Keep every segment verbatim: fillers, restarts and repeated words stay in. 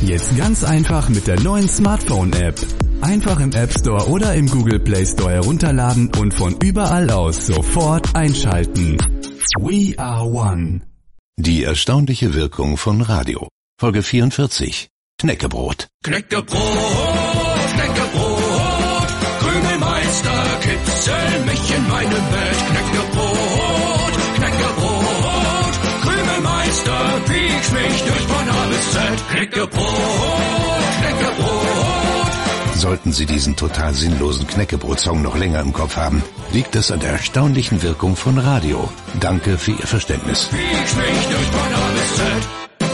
Jetzt ganz einfach mit der neuen Smartphone-App. Einfach im App Store oder im Google Play Store herunterladen und von überall aus sofort einschalten. We are one. Die erstaunliche Wirkung von Radio. Folge vierundvierzig. Knäckebrot. Knäckebrot, Knäckebrot, Krümelmeister, kitzel mich in meinem Bett. Knäckebrot, Knäckebrot, Krümelmeister, piekst mich durch von A bis Z. Knäckebrot, Knäckebrot. Sollten Sie diesen total sinnlosen Knäckebrot-Song noch länger im Kopf haben, liegt es an der erstaunlichen Wirkung von Radio. Danke für Ihr Verständnis. Piekst mich durch von A bis Z.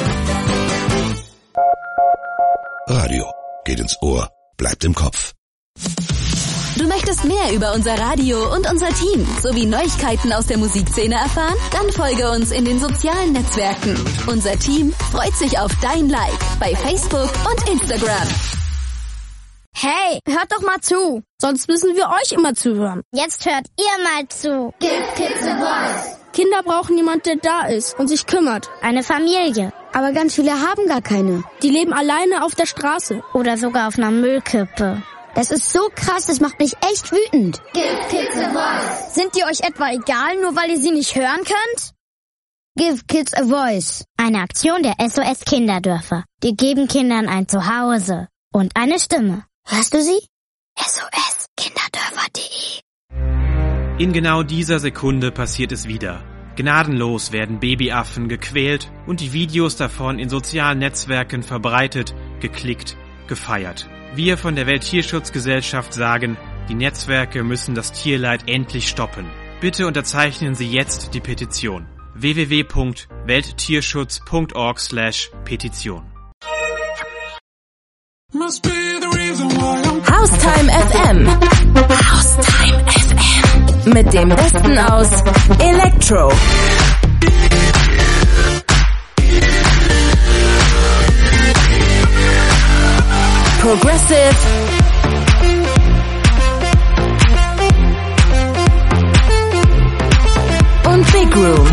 Radio geht ins Ohr, bleibt im Kopf. Du möchtest mehr über unser Radio und unser Team sowie Neuigkeiten aus der Musikszene erfahren? Dann folge uns in den sozialen Netzwerken. Unser Team freut sich auf dein Like bei Facebook und Instagram. Hey, hört doch mal zu, sonst müssen wir euch immer zuhören. Jetzt hört ihr mal zu. Give Kids a Voice. Kinder brauchen jemanden, der da ist und sich kümmert. Eine Familie. Aber ganz viele haben gar keine. Die leben alleine auf der Straße. Oder sogar auf einer Müllkippe. Das ist so krass, das macht mich echt wütend. Give Kids a Voice. Sind die euch etwa egal, nur weil ihr sie nicht hören könnt? Give Kids a Voice. Eine Aktion der S O S Kinderdörfer. Die geben Kindern ein Zuhause und eine Stimme. Hörst du sie? S O S Kinderdörfer punkt de. In genau dieser Sekunde passiert es wieder. Gnadenlos werden Babyaffen gequält und die Videos davon in sozialen Netzwerken verbreitet, geklickt, gefeiert. Wir von der Welttierschutzgesellschaft sagen, die Netzwerke müssen das Tierleid endlich stoppen. Bitte unterzeichnen Sie jetzt die Petition. w w w punkt welttierschutz punkt org slash Petition. Haustime F M. Haustime F M. Mit dem Besten aus Electro, Progressive und Big Room.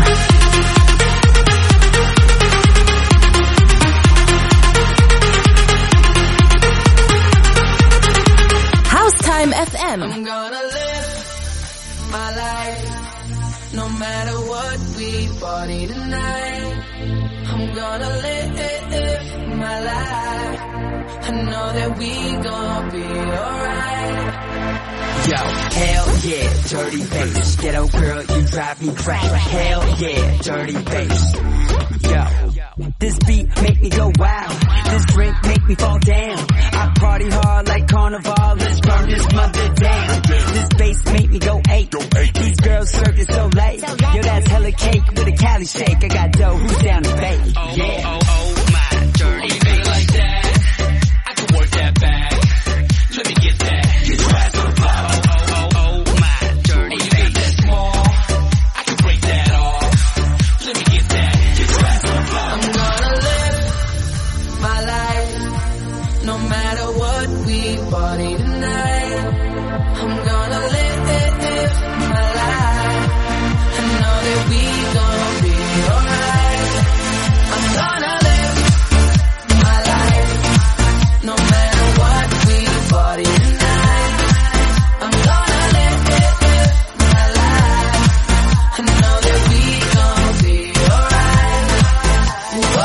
Haustime F M. I'm gonna live my life, no matter what we party tonight. I'm gonna live my life, I know that we gonna be alright. Yo, hell yeah, dirty bass. Ghetto girl, you drive me crazy. Hell yeah, dirty bass. Yo, this beat make me go wild. This drink make me fall down. I party hard like carnival. Let's burn this mother down. This bass make me go eight. These girls serve it so late. Yo, that's hella cake with a Cali shake. I got dough, who's down to bake? Yeah. Oh, oh, oh, my dirty bass like that. I can work that back. Let me get that. Get your ass on the floor. Oh, oh, oh, my dirty bass that small. I can break that off. Let me get that. Get your ass on the floor. I'm gonna live my life, no matter what we party tonight. I'm gonna live my life, I know that we gonna be alright. I'm gonna live my life, no matter what we party tonight. I'm gonna live my life, I know that we gonna be alright. Whoa,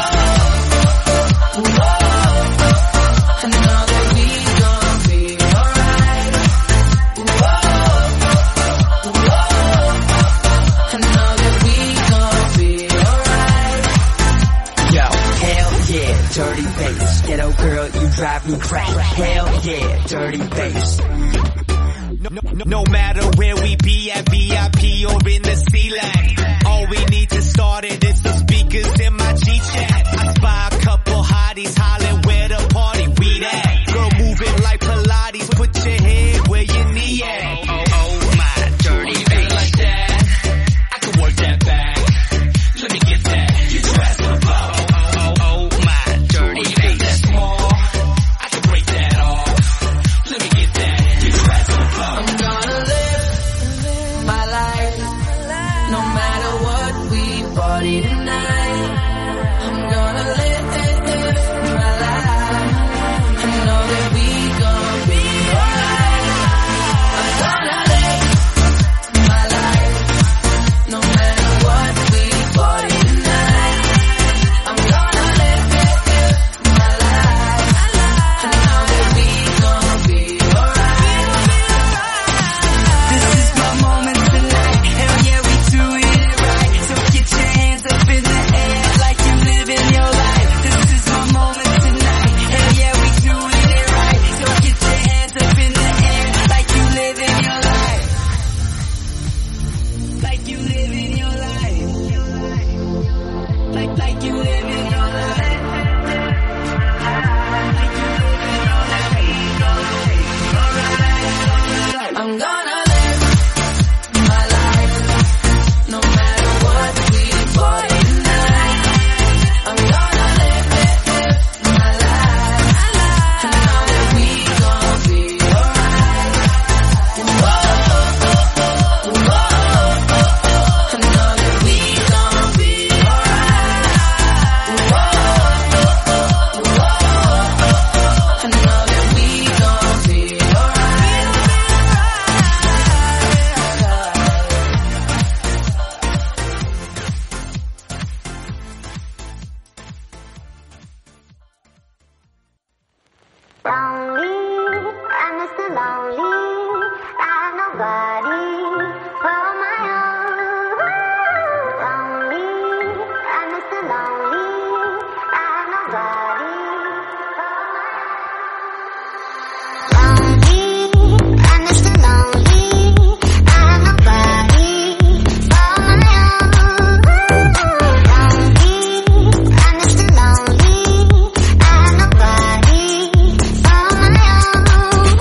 whoa, I know that we gonna be alright. Whoa, whoa, I know that we gonna be alright. Yo, hell yeah, dirty bass. Ghetto girl, you drive me crazy. Hell yeah, dirty bass. No, no, no matter where we be at V I P or in the C-Lag, all we need to start it is the speakers in my G-Chat. I spy a couple hotties hollering where the party we at. Girl moving like Pilates, put your head where your knee at. Oh, oh, oh, my dirty bass like that. I can work that back. Let me get that. Get your ass on the floor. Oh, oh, oh, my dirty bass that small. I can break that off. Let me get that. Get your ass on the floor. I'm gonna live my life, no matter what we party tonight. I'm gonna live my life. Mister Lonely. I have nobody for my own. Lonely, I'm Mister Lonely. I have nobody for my own. Lonely, I'm Mister Lonely. I have nobody for my own. Lonely, I'm Mister Lonely. I have nobody for my own.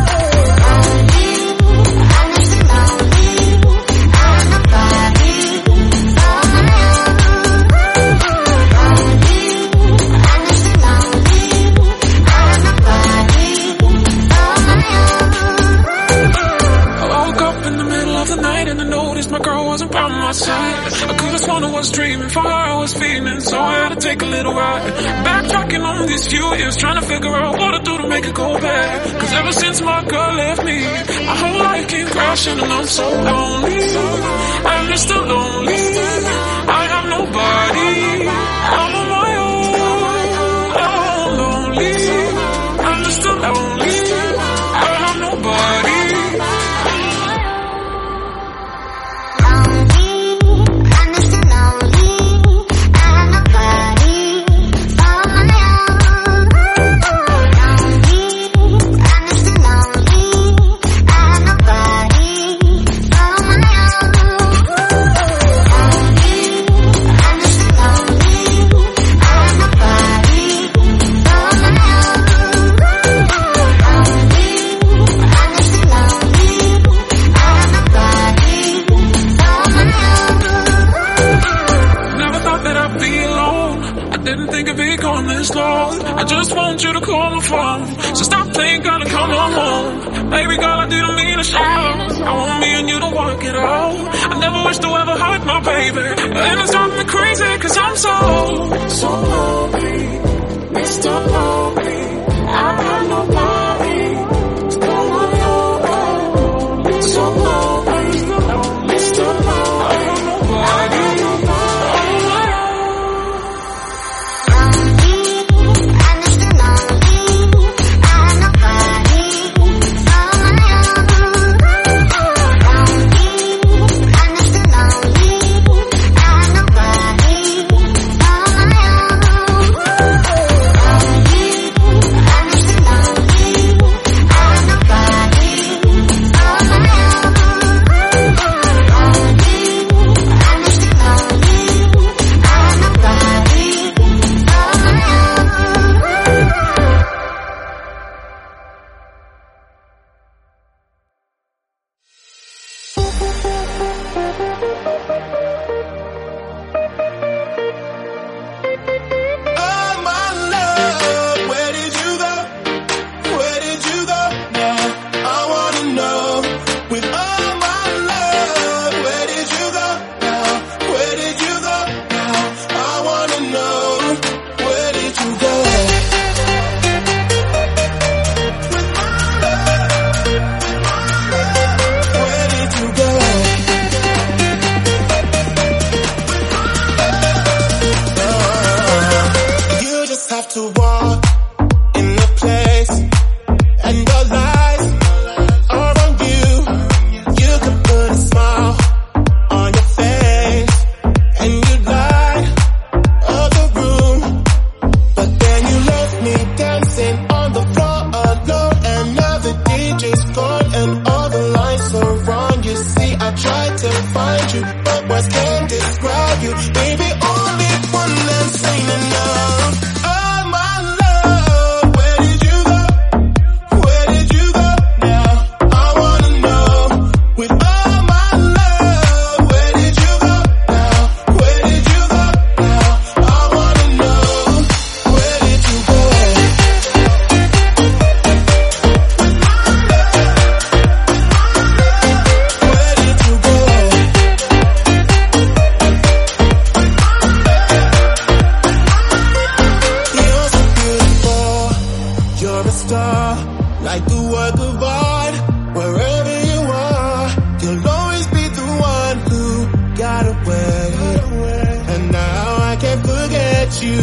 My girl wasn't by my side. I could've sworn I was dreaming, for her I was feeling, so I had to take a little ride. Backtracking on these few years, trying to figure out what to do to make it go back. Cause ever since my girl left me, my whole life came crashing and I'm so lonely. I'm Mister Lonely. I have nobody. I'm on my own. I'm lonely. I'm Mister Lonely. I have nobody. I just want you to call my phone. So stop playing, gotta come on home. Baby girl, I didn't mean to shout. I want me and you to work it out. I never wish to ever hurt my baby, and it's driving me crazy cause I'm so, so lonely. Mister Lonely. I have nobody. So lonely. So lonely. Mister Lonely. I have nobody.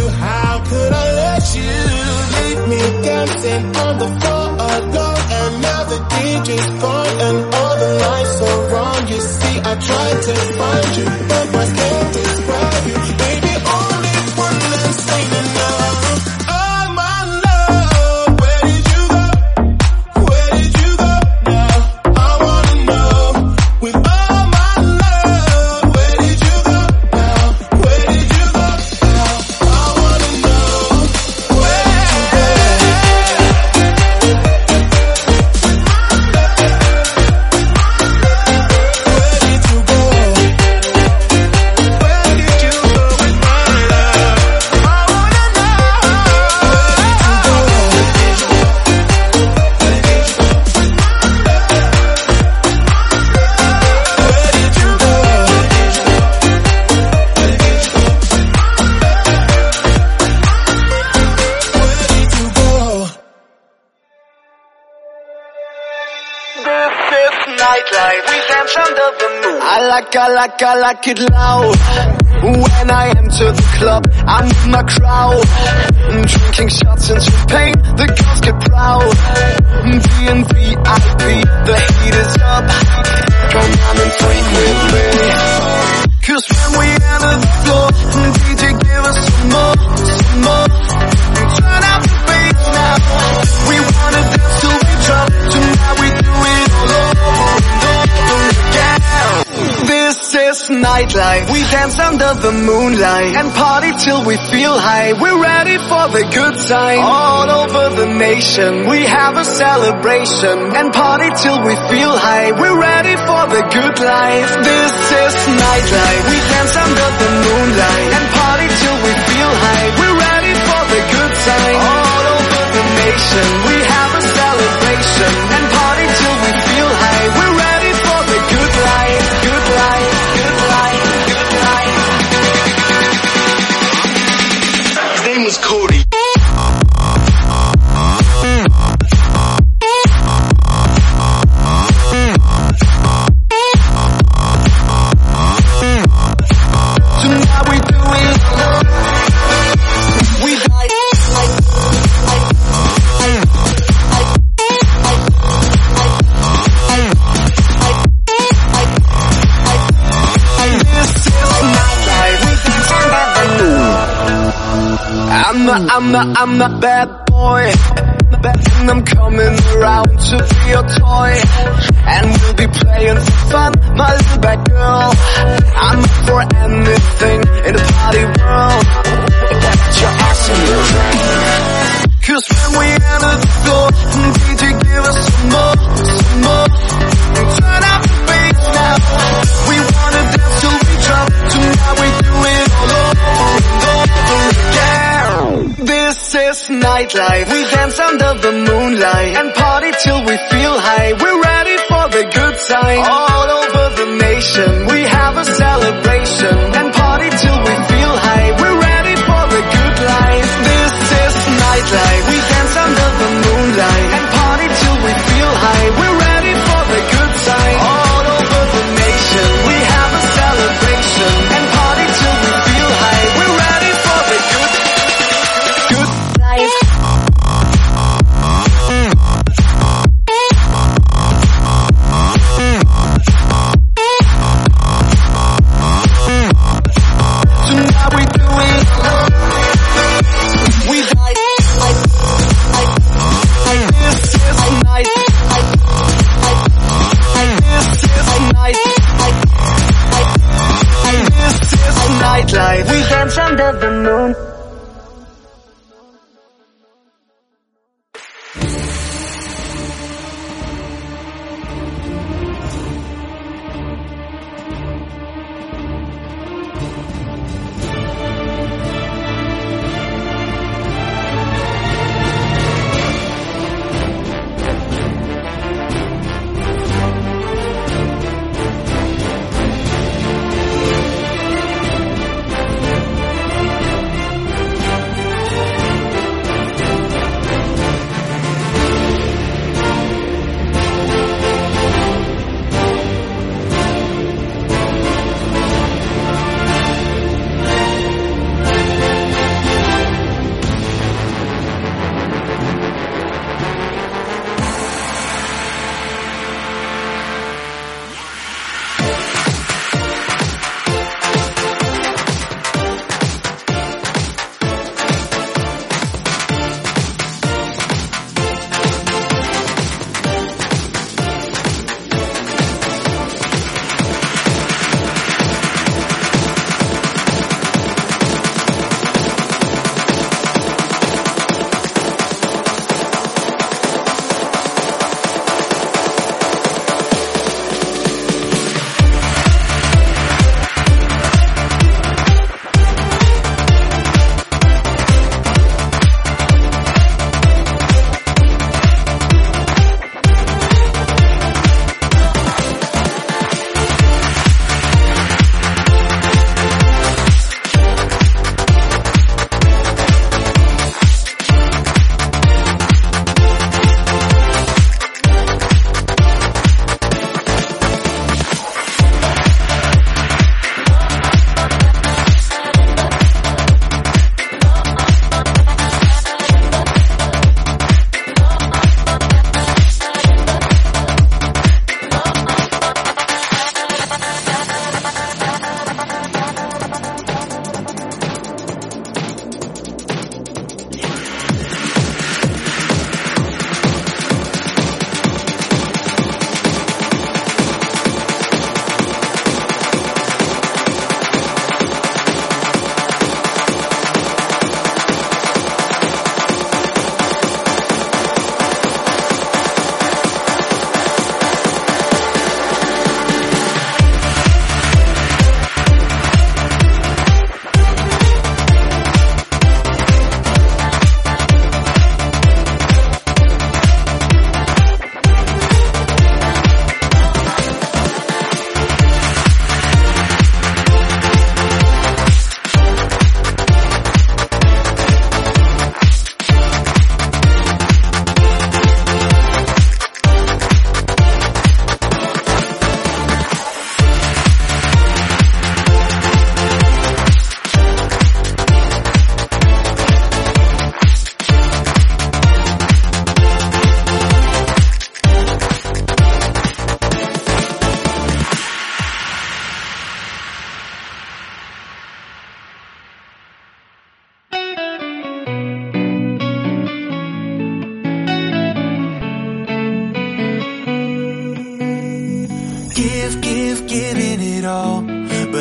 You leave me dancing on the floor alone and D J's gone and all the lights are wrong. You see, I tried to find you, but my can't describe you. Baby, only one last thing to know. Oh my love, where did you go? Where did you go now? I wanna know. With all my love, where did you go now? Where did you go now? I wanna know. Where did you go? Nightlife, we dance under the moon. I like, I like, I like it loud. When I enter the club, I'm with my crowd. Drinking shots and champagne, the girls get proud. B and V I P, the heat is up. Come on and freak with me. Cause when we enter the floor, D J give us some more, some more. Turn out the bass now. We wanna dance till we drop. Tonight we do it all over and over again. This is nightlife. We dance under the moonlight and party till we feel high. We're ready for the good time. All over the nation, we have a celebration and party till we feel high. We're ready for the good life. This is nightlife. We dance under the moonlight and party till we feel high. We're ready for the good time. All over the nation, we have a celebration and party till we feel high. We're ready for the good life, good life, good life, good life. His name was Cody. Tonight we do it. We die. I'm a, I'm a, I'm a bad boy, and I'm coming around to be your toy, and we'll be playing for fun, my little bad girl. I'm up for anything in the party world. Get your ass in the ring. Cause when we enter the door, D J give us some more, some more. Turn out the bass now. We wanna dance till we drop. Tonight we do it all over and over again. This is nightlife. We dance under the moonlight and party till we feel high. We're ready for the good time. All over the nation, we have a celebration and party till we feel high. We're ready for the good life. This is nightlife. We dance under the moonlight and party till we feel high. We're ready for the good time. All over the nation, we have a celebration and party till we feel high. We're ready for the good, good life. Tonight we do it. We die.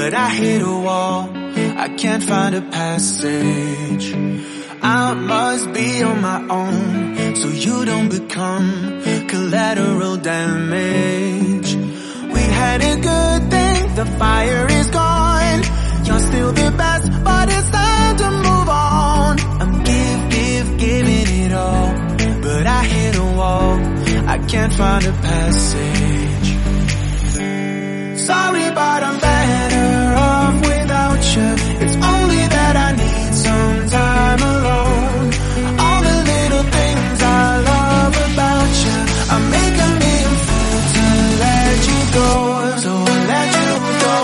but I hit a wall. I can't find a passage. I must be on my own, so you don't become collateral damage. We had a good thing, the fire is gone. You're still the best, but it's time to move on. I'm give, give, giving it all, but I hit a wall. I can't find a passage. Sorry, but I'm better off without you. It's only that I need some time alone. All the little things I love about you are making me a fool to let you go. So I'll let you go.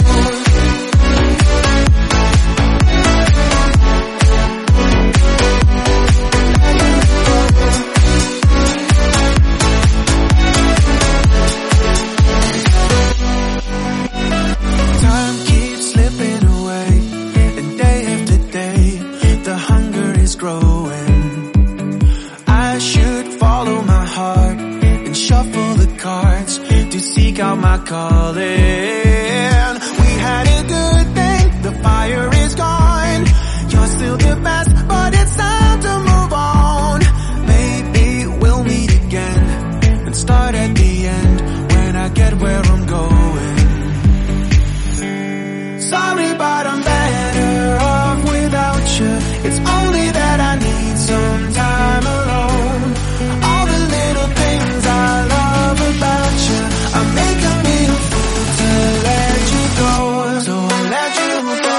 Time keeps slipping away, and day after day, the hunger is growing. I should follow my heart and shuffle the cards to seek out my calling. We had a good thing, the fire is gone. You're still the best, but it's time to move on. Maybe we'll meet again and start at the end when I get where I'm going. Sorry, but I'm better off without you. It's only that I need some time alone. All the little things I love about you are making me a fool to let you go. So I'll let you go.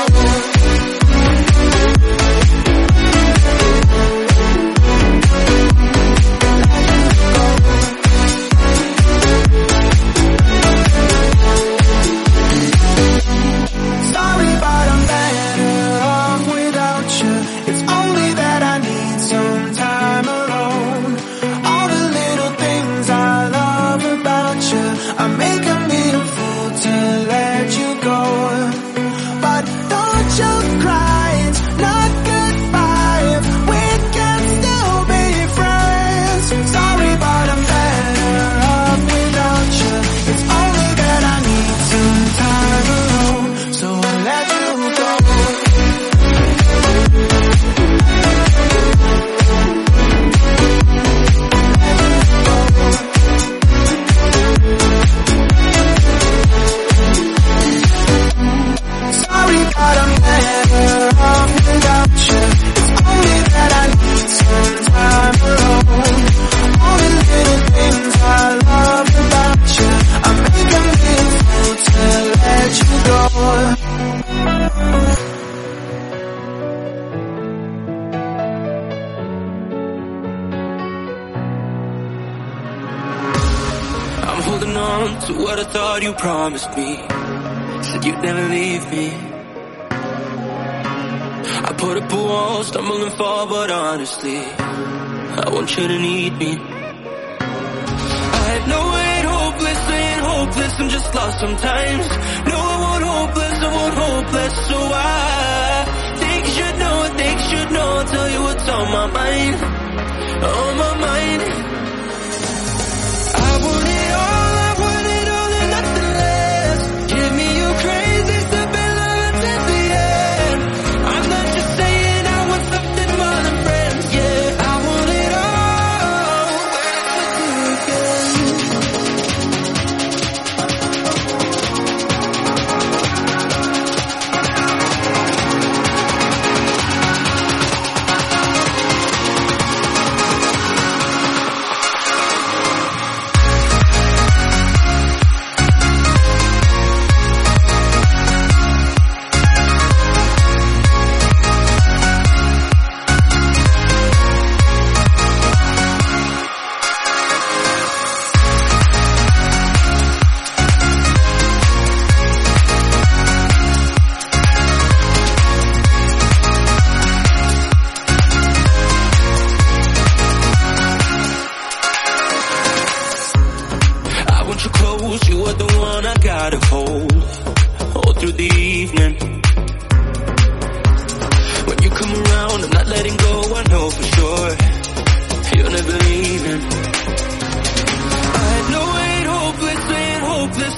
Sorry, but I'm better off without you. It's only that I need some time alone. All the little things I love about you are making me a fool to let you go. But don't you cry, it's not goodbye if we can still be friends. Sorry, but I'm better off without you. It's only that I need some time alone. So I'll let you go. Sorry, but I'm better off without you. It's only that I need some time alone. All the little things I love about you are making me a fool to let you go. I'm holding on to what I thought you promised me. Said you'd never leave me. I put up a wall, stumble and fall, but honestly, I want you to need me. I know I ain't hopeless, I ain't hopeless, I'm just lost sometimes. No, I won't hopeless, I won't hopeless, so I think you should know, I think you should know, I'll tell you what's on my mind, on my mind. I want it all, I want it all and nothing less. Give me your crazy stuff and love at the end. I'm not just saying I want something more than friends, yeah. I want it all, but it's with you again.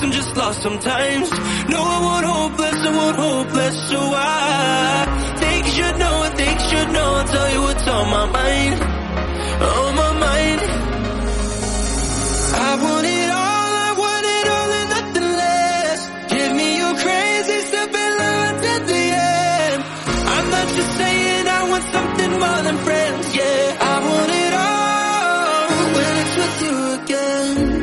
I'm just lost sometimes. No, I want hopeless, I want hopeless. So I think you should know, I think you should know. I'll tell you what's on my mind, on my mind. I want it all, I want it all and nothing less. Give me your crazy stuff and love at the end. I'm not just saying I want something more than friends, yeah. I want it all when it's with you again.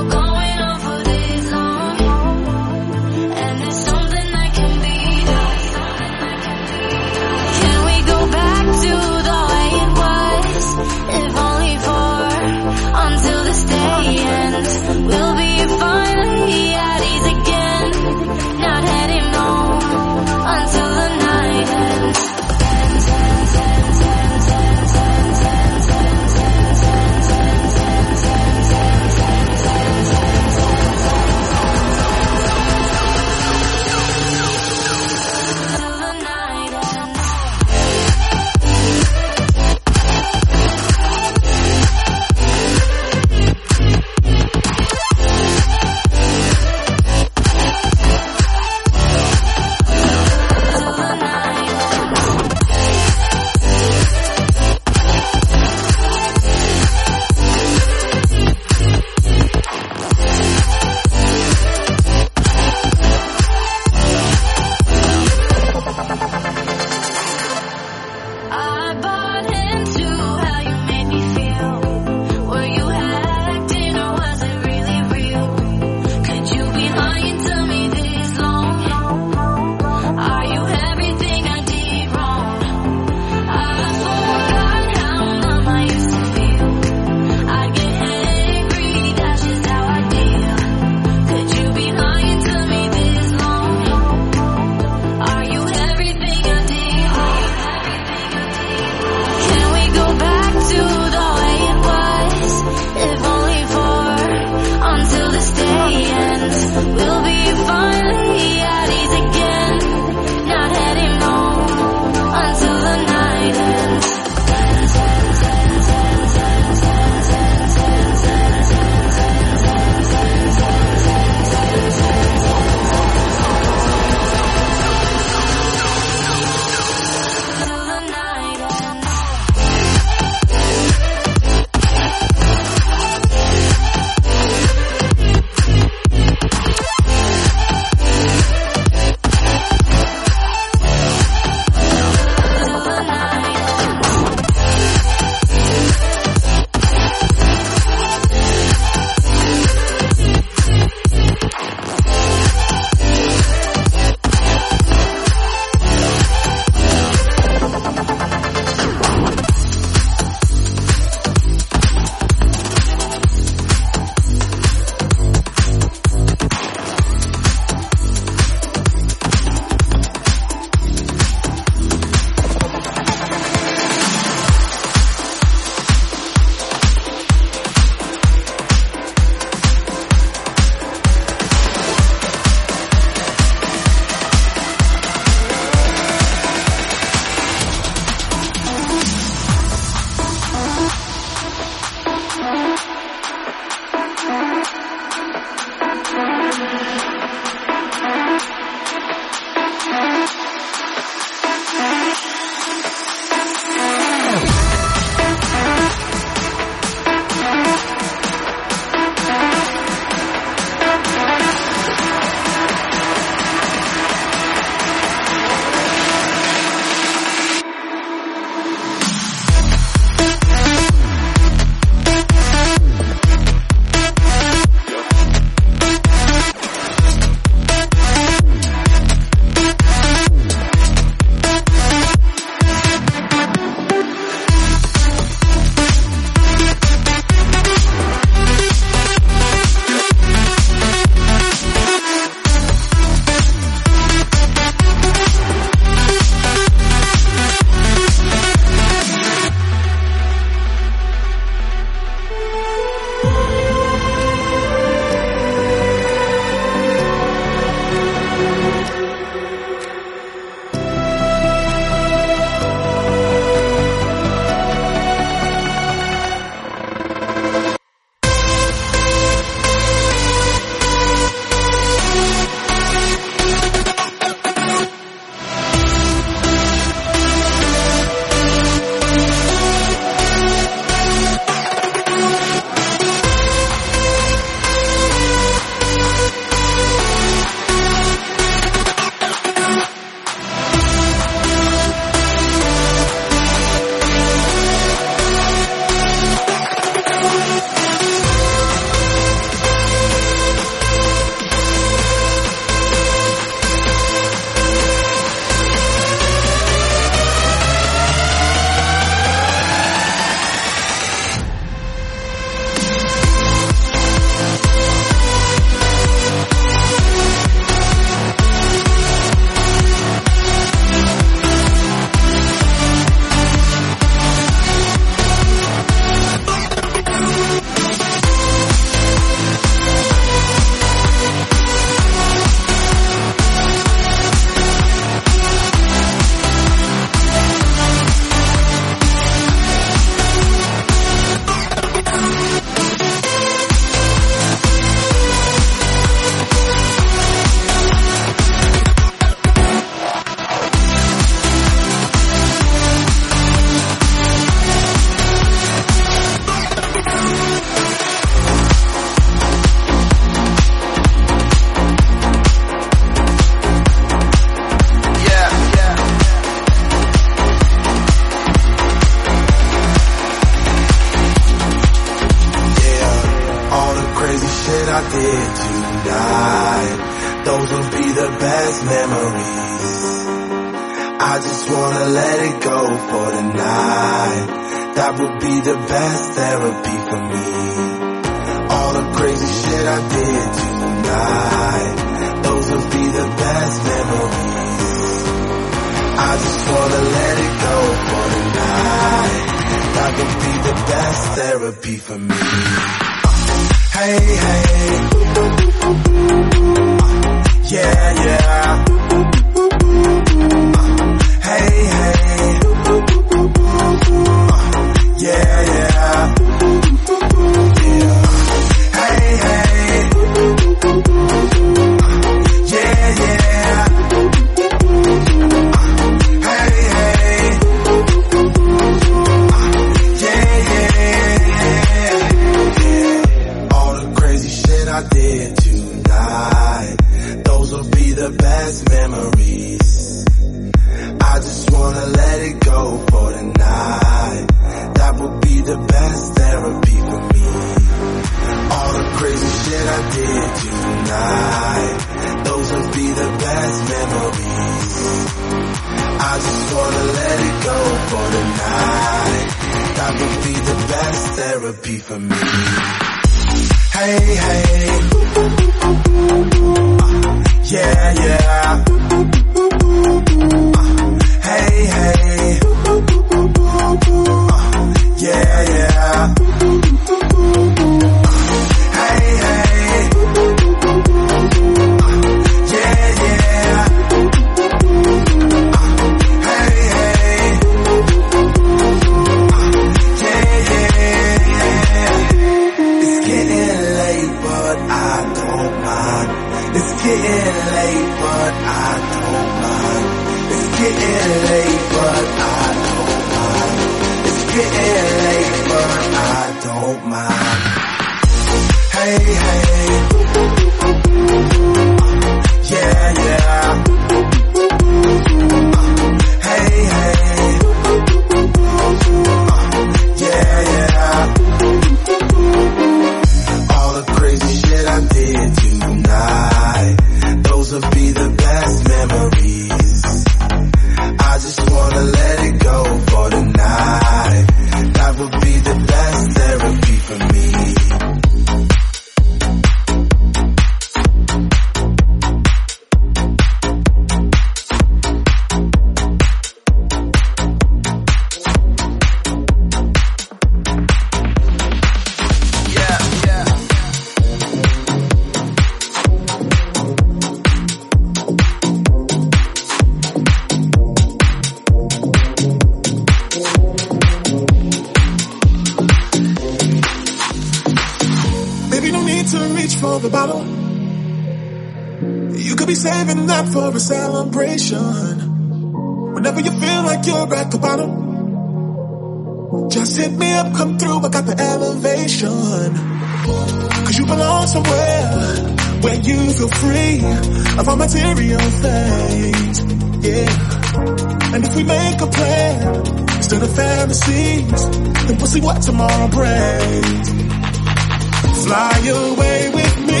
for the bottle. You could be saving that for a celebration. Whenever you feel like you're at the bottom, just hit me up, come through, I got the elevation. Cause you belong somewhere where you feel free of all material things, yeah. And if we make a plan instead of fantasies, then we'll see what tomorrow brings. Fly away with me.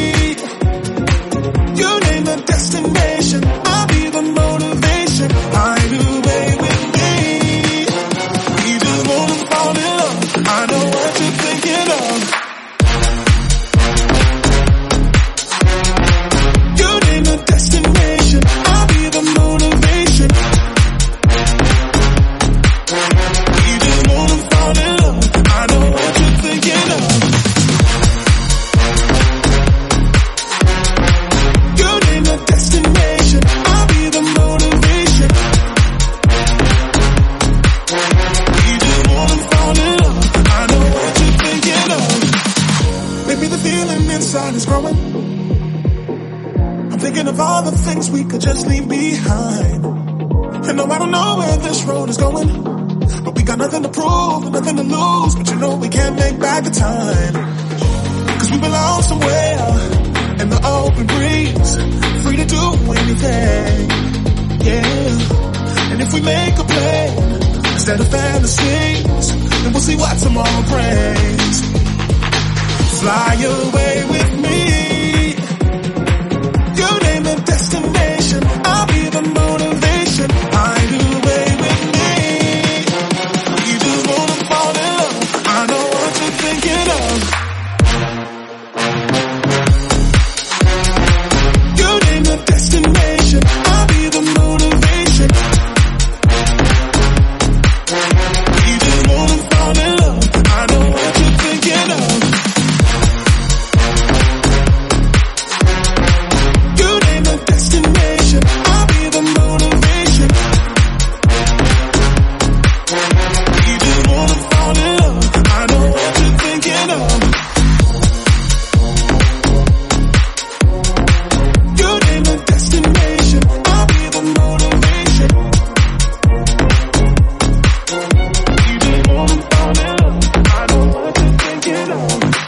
You name the destination, I'll be the motivation. Hide away with me. We just wanna fall in love. I know what you're thinking of. You name the destination, I'll be the motivation. We just wanna fall in love. I know what you're thinking of. You name the destination, I'll be the motivation. We just wanna fall in love. I know what you're thinking of. Maybe the feeling inside is growing. I'm thinking of all the things we could just leave behind. And no, I don't know where this road is going, but we got nothing to prove and nothing to lose. But you know we can't make back the time, cause we belong somewhere in the open breeze, free to do anything, yeah. And if we make a plan instead of fantasies, then we'll see what tomorrow brings. Fly away with me. You name the destination, I'll be the motivation. Hide away with me. We just wanna fall in love. I know what you're thinking of. You name the destination, I'll be the motivation. We just wanna fall in love. I know what you're thinking of. You name the destination, I'll be the motivation. We just wanna fall in love. I know what you're thinking of. You name the destination, I'll be the motivation. We just wanna fall in love. I know what you're thinking of.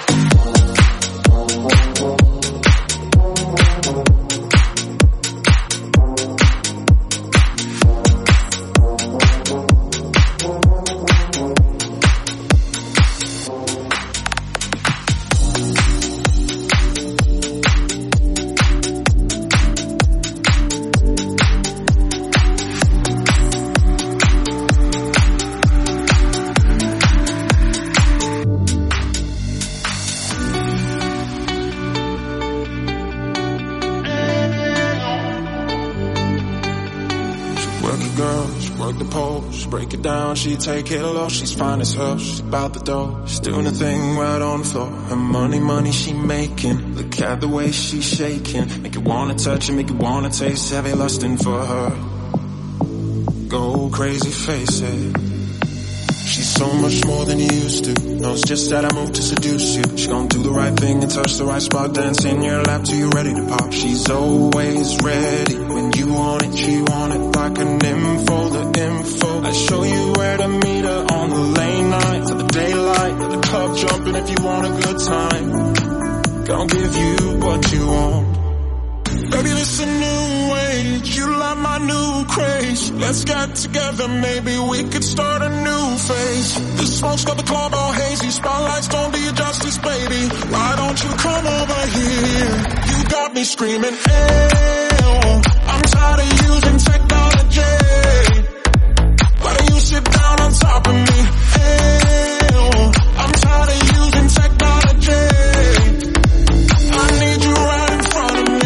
Work it, girl, she work the pole, she break it down, she take it low, she's fine as hell, she's about the dough, she's doing a thing right on the floor, her money, money she making, look at the way she's shaking, make you wanna touch it, make you wanna taste, heavy lusting for her, go crazy, face it, she's so much more than you used to, knows just how to move to seduce you, she gon' do the right thing and touch the right spot, dance in your lap till you're ready to pop, she's always ready, when you want it, she want it, like an info, the info, I show you where to meet her on the lane night, for the daylight, for the club jumping if you want a good time, gon' give you what you want. Baby, this a new age, you like my new craze, let's get together, maybe we could start a new phase, the smoke's got the club all hazy, spotlights don't do you justice, baby, why don't you come over here, you got me screaming, ew, I'm tired of using technology, why don't you sit down on top of me, ew, I'm tired of using technology, I need you right in front of me.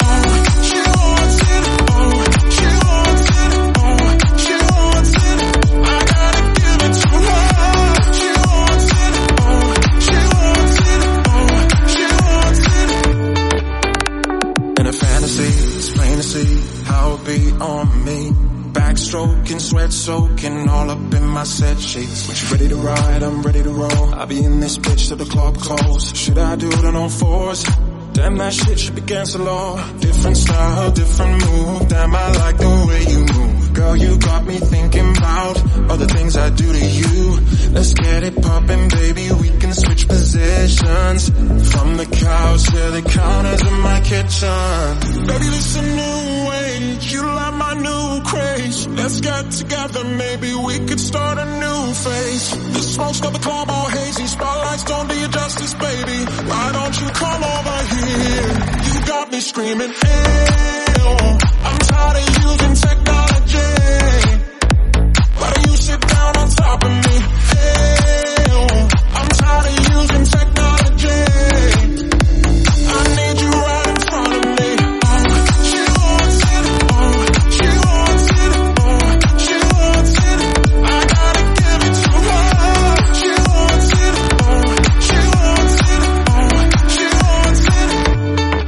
On me, backstroking, sweat soaking, all up in my set sheets. When you ready to ride, I'm ready to roll. I'll be in this bitch till the club close. Should I do it on all fours? Damn, that shit should be against the law. Different style, different move. Damn, I like the way you move. Girl, you got me thinking about all the things I do to you. Let's get it poppin', baby, we can switch positions. From the couch to the counters in my kitchen. Baby, this a new way, you like my new craze. Let's get together, maybe we could start a new phase. The smoke's got the club all hazy, spotlights don't do you justice, baby. Why don't you come over here? You got me screaming, ew. I'm tired of using technology. Why don't you sit down on top of me? Ew. I'm tired of using technology. I need you right in front of me. Oh, she wants it. Oh, she wants it. Oh, she wants it. I gotta give it to her. She wants it. Oh, she wants it. Oh, she wants it.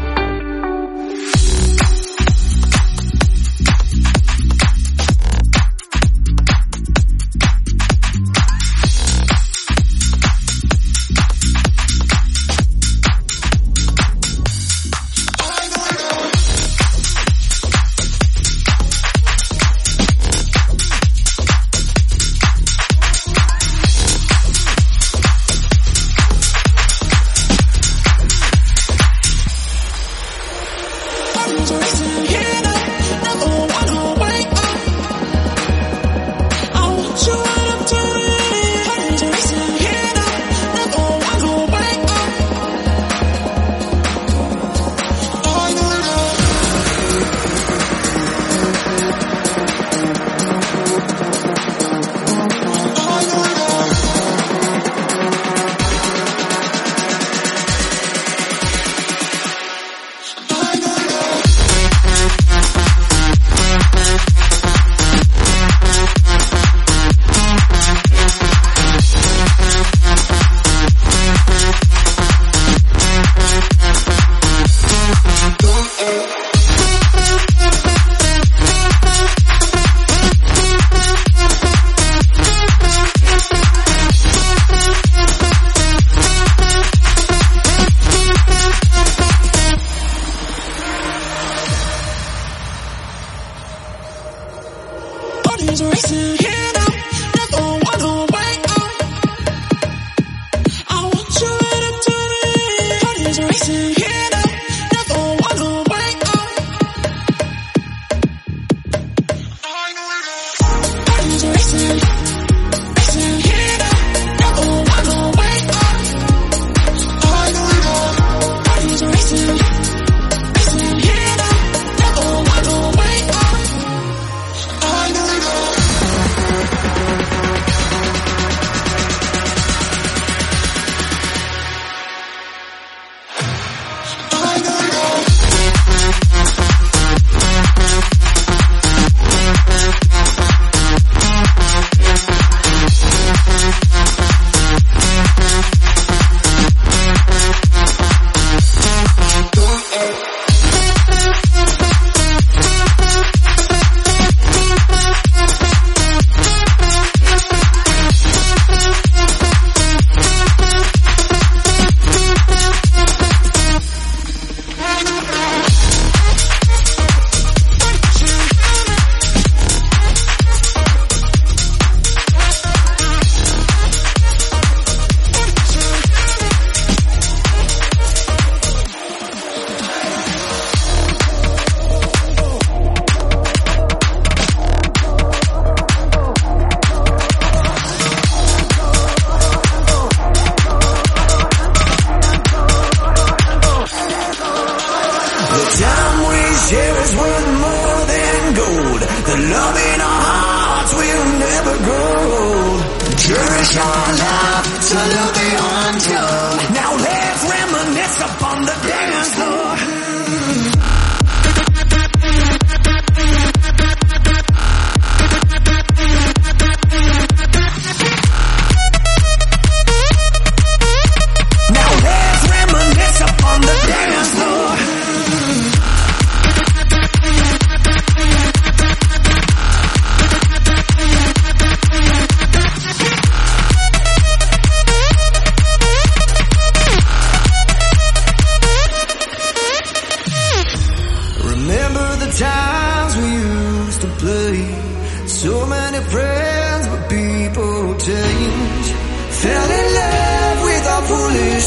foolish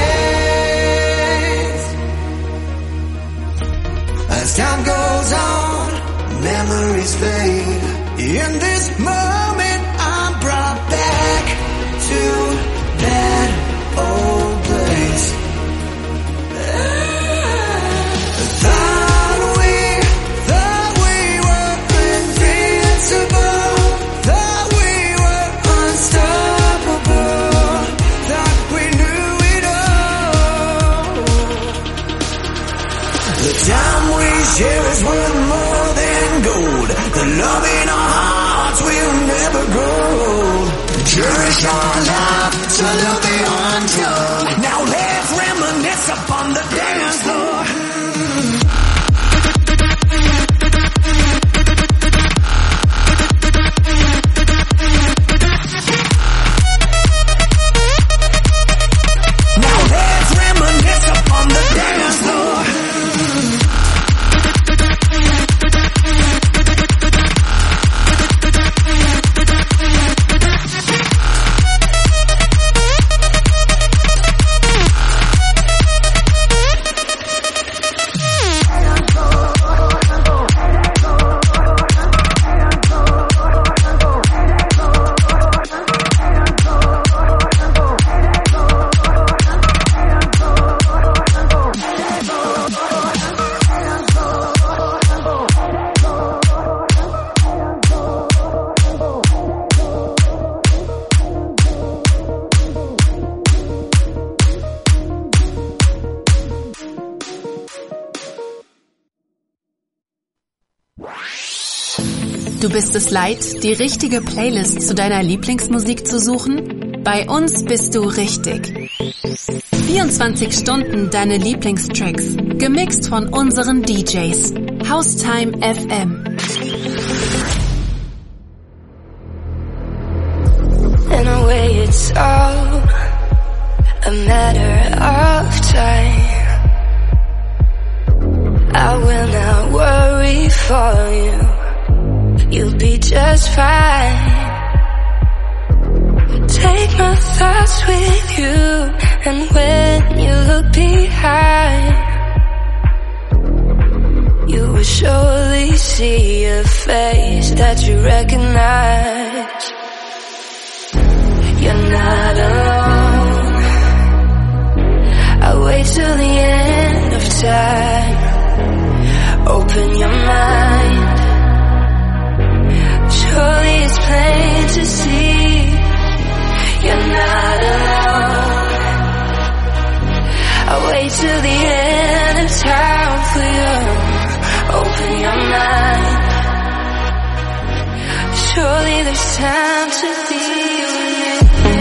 ways. As time goes on, memories fade. In this moment, I'm brought back to that old place. Thought we, thought we were invincible. Thought we were unstoppable. Thought we knew it all. The time we share is worth more than gold. The love in our hearts will never grow. Cherish our love to love the untold. Now let's reminisce upon the dance floor. Now let's reminisce upon the dance floor. Du bist es leid, die richtige Playlist zu deiner Lieblingsmusik zu suchen? Bei uns bist du richtig. vierundzwanzig Stunden deine Lieblingstracks, gemixt von unseren D Js. Haustime F M. In a way it's all a matter of time. I will not worry for you. You'll be just fine. Take my thoughts with you, and when you look behind, you will surely see a face that you recognize. You're not alone. I'll wait till the end of time. Open your mind. Surely it's plain to see you're not alone. I'll wait till the end of time for you. Open your mind. Surely there's time to be with you.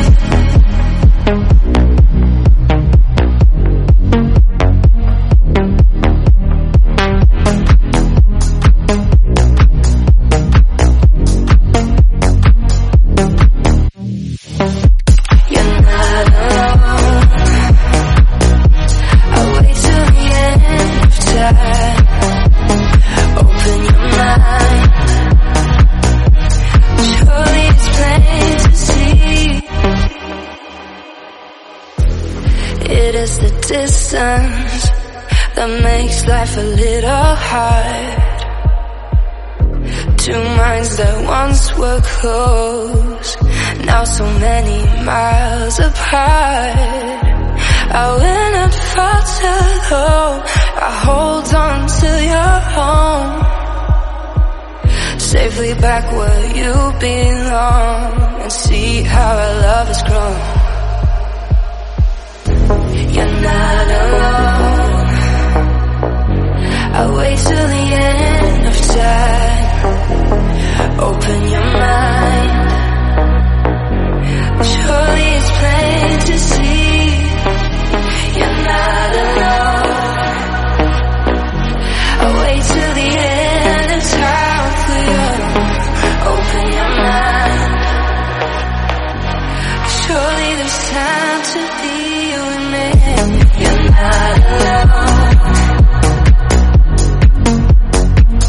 Distance that makes life a little hard. Two minds that once were close, now so many miles apart. I will not falter though, I hold on till you're home, safely back where you belong, and see how our love has grown. You're not alone. I'll wait till the end of time. Open your mind. Surely it's plain to see you're not alone. I'll wait till the end of time for you. Open your mind. Surely there's time to be with me. You're not alone.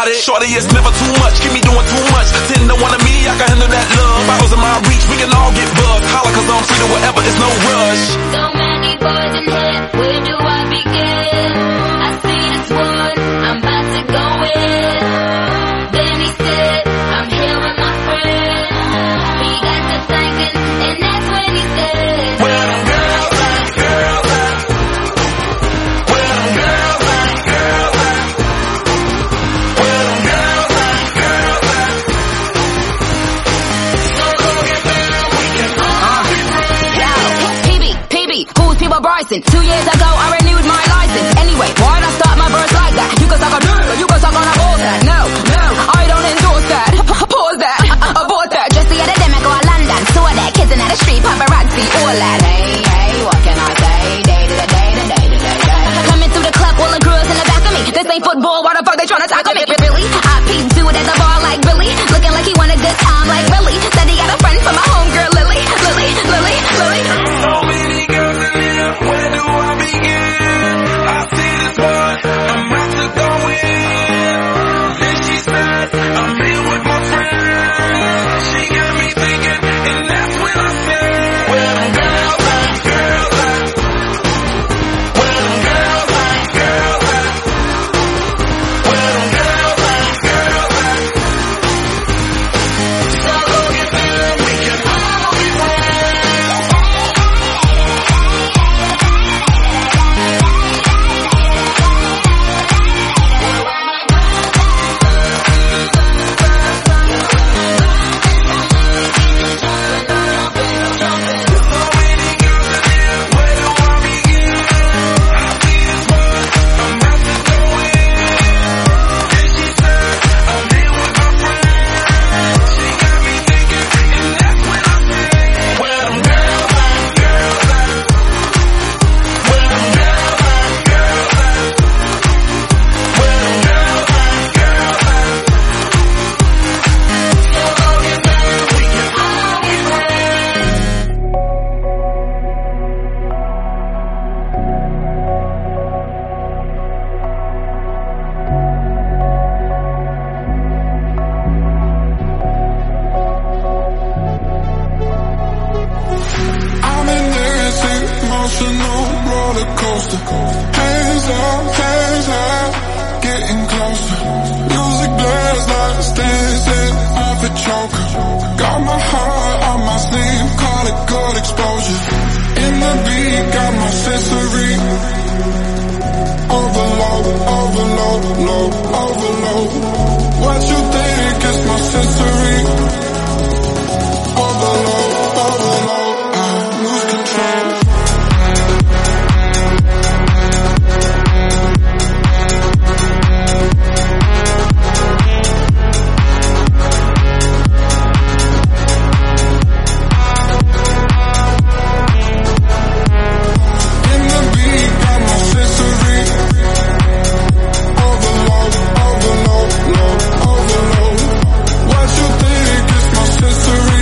about it. Shorty, it's never too much, keep me doing too much. Ten to one of me, I can handle that love. Bottles in my reach, we can all get buzzed. Holla cause I'm free to whatever, it's no rush. So many boys in here, where do I begin? I see this one, I'm about to go in. Then he said, I'm here with my friend. He got to thinking, and that's when he said, Where them girls at, girls at? Where them girls at, girls at? Where them girls at, girls at? So go get down, we can all be friends. Yo, P B, P B, who's P B Bryson? Two years ago I renewed my license. Anyway, why'd I start my verse like that? You can suck a dirt, or you can suck on a bullshit. No, no, I don't endorse that. Pause that, abort that. Just the other day I go to London, saw that kids in the street, paparazzi, all that. Hey, hey, what can I say? Day to the day to day to day day. Coming through the club, all the girls in the back of me. This ain't football, why the fuck they tryna tackle me? Really? I peeped dude at the bar like Billy, looking like he want a good time like Billy. Said he got a friend for my homegirl Lily, Lily, Lily, Lily. So many girls in here, where do I begin? I see this one, I'm about to go in. Then she said, I'm here with my friend. She got me thinking, and that's when I said, Where them girls at, girls at? Where them girls at, girls at? Where them girls at, girls at? So go get down, we can all be friends. I'm in this emotional roller coaster. Hands up, hands up, getting closer. Music blares like dancing off a choker. Got my heart on my sleeve, call it good exposure. In the beat, got my sensory overload, overload, load, overload. What you think is my sensory overload, overload. I lose control. In the beat, got my sensory overload, overload, load, overload. What you think is my sensory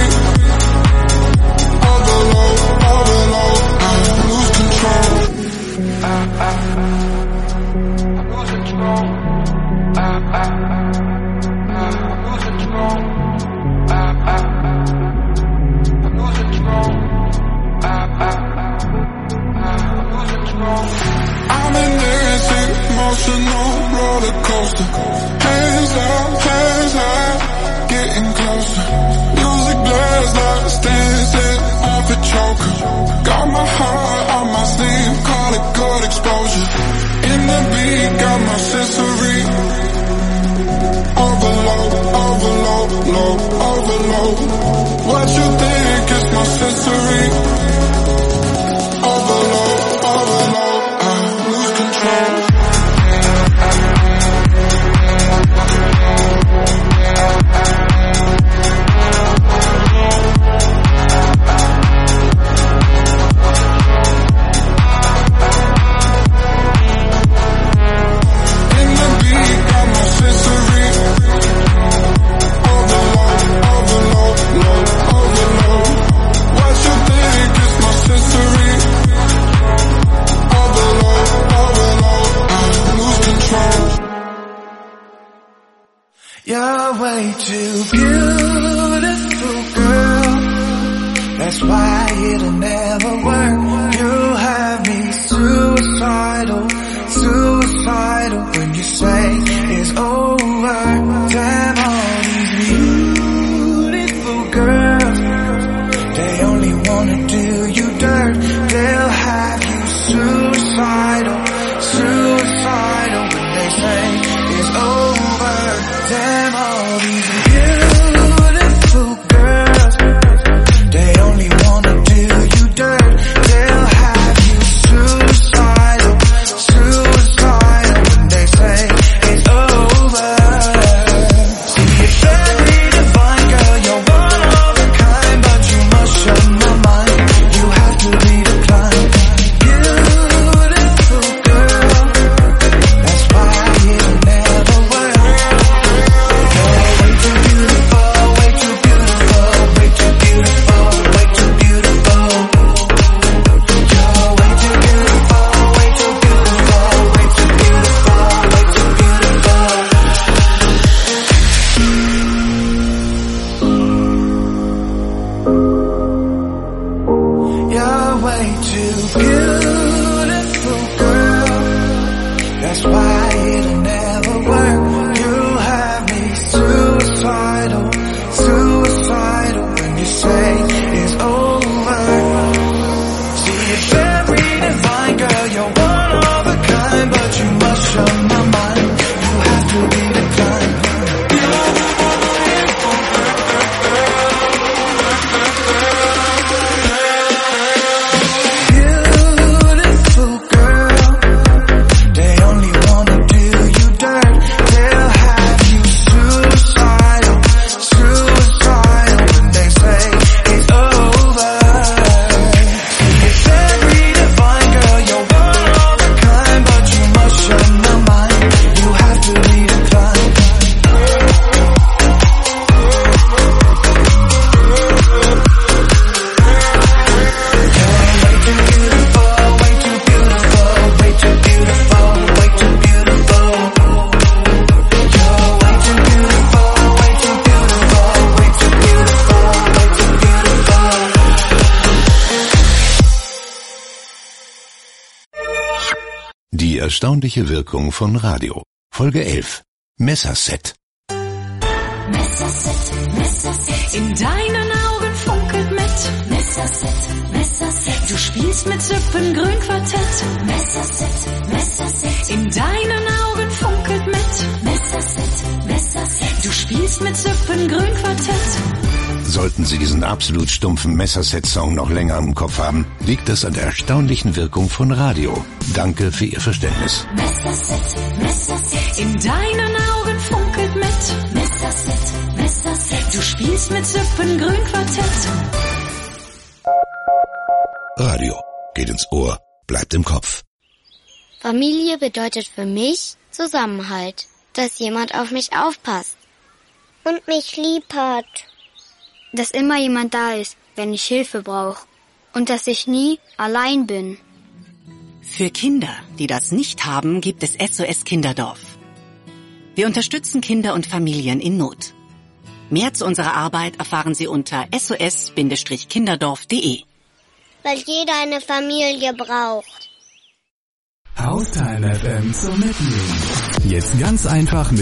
overload, overload. I lose control. I, I, I lose control. I, I, I lose control. I, I, I lose control. I, I, I lose control. I'm in this emotional roller coaster. Hands up, hands up, getting closer. Music blares like dancing off a choker. Got my heart on my sleeve, call it good exposure. In the beat, got my sensory overload, overload, load, overload. What you think is my sensory overload, overload. I lose control. In the beat, got my sensory overload, overload, load, overload. You're way too beautiful, girl. That's why it'll never work. You have me suicidal, suicidal when you say it's over. Damn, all these beautiful girls, they only wanna do you dirt. They'll have you suicidal, suicidal when they say it's over. Damn, all these beautiful girls, they only wanna do you dirt. They'll have you suicidal, suicidal when they say it's over. See, you're very divine, girl, you're one of a kind, but you must shut my mind. You have to be declined. Beautiful girl, that's why it'll never work. You're way too beautiful, way too beautiful, way too beautiful, way too beautiful. You're way too beautiful, way too beautiful, way too beautiful, way too beautiful. You're way too beautiful, girl. That's why it'll never work. You have me suicidal, suicidal when you say it's over. See, you're very divine, girl, you're one of a kind, but you must shut my mind. You have to be declined. Beautiful girl, they only wanna do you dirt. They'll have you suicidal, suicidal when they say it's over. You're very divine, girl, you're one of a kind, but you must shut my mind. You have to be declined. Way too beautiful, way too beautiful, way too beautiful, way too beautiful. You're way too beautiful, way too beautiful, way too beautiful, way too beautiful. Die erstaunliche Wirkung von Radio. Folge elf. Messerset. Messerset, Messerset. In deinen Augen funkelt mit. Messerset, Messerset. Du spielst mit Zippengrün Quartett. Messerset, Messerset. In deinen Augen funkelt mit. Messerset, Messerset. Du spielst mit Zippengrün Quartett. Sollten Sie diesen absolut stumpfen Messerset-Song noch länger im Kopf haben, liegt es an der erstaunlichen Wirkung von Radio. Danke für Ihr Verständnis. Messerset, Messerset. In deinen Augen funkelt mit. Messerset, Messerset. Du spielst mit Zippengrün Quartett. Radio geht ins Ohr, bleibt im Kopf. Familie bedeutet für mich Zusammenhalt, dass jemand auf mich aufpasst Und mich lieb hat. Dass immer jemand da ist, wenn ich Hilfe brauche. Und dass ich nie allein bin. Für Kinder, die das nicht haben, gibt es S O S Kinderdorf. Wir unterstützen Kinder und Familien in Not. Mehr zu unserer Arbeit erfahren Sie unter S O S Kinderdorf punkt de. Weil jeder eine Familie braucht. Haustime F M zum Mitnehmen. Jetzt ganz einfach mit